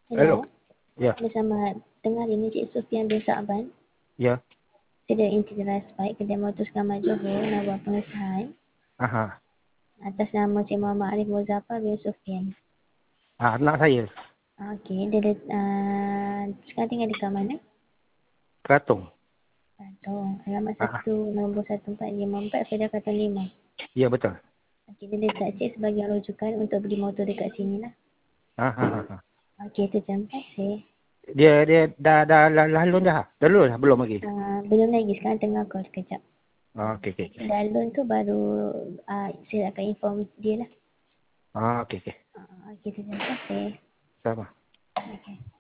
Hello. Hello. Ya, Bersama tengah ini Cik Sufian bin Sa'ban. ya. Sedia inti Raspai Kedai Motor Selamat Johor nak buat pengesahan Aha. atas nama Cik Muhammad Arif Muzaffar bin Sufian. Anak saya. Okey, dia sekarang tinggal dekat mana? Keratung. Katong. Alamat Ah, nombor 1454 Kedah Katong 5. ya betul. Okey, dia letak Cik sebagai rujukan untuk beli motor dekat sini lah. Aha. Okey, itu jam 4 saya. Dia dah lalu dah. Dah lulus dah belum lagi. Belum lagi, sekarang tengah call sekejap. Okey. Dah loan tu baru saya akan inform dia lah. Okey. Okey, itu jam 4 saya. Sama. Okay.